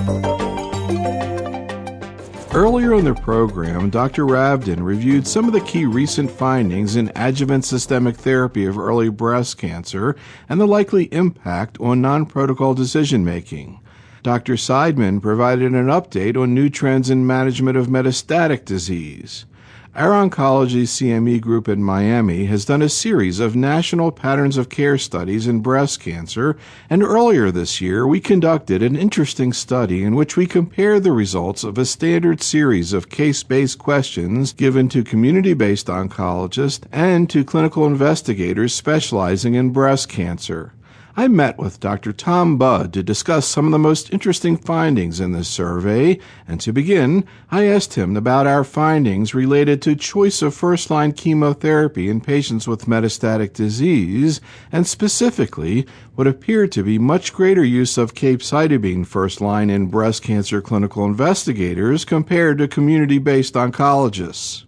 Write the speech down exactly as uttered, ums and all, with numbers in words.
Earlier in the program, Doctor Ravdan reviewed some of the key recent findings in adjuvant systemic therapy of early breast cancer and the likely impact on non-protocol decision-making. Doctor Seidman provided an update on new trends in management of metastatic disease. Our oncology C M E group in Miami has done a series of national patterns of care studies in breast cancer, and earlier this year we conducted an interesting study in which we compared the results of a standard series of case-based questions given to community-based oncologists and to clinical investigators specializing in breast cancer. I met with Doctor Tom Budd to discuss some of the most interesting findings in this survey, and to begin, I asked him about our findings related to choice of first-line chemotherapy in patients with metastatic disease, and specifically what appeared to be much greater use of capecitabine first-line in breast cancer clinical investigators compared to community-based oncologists.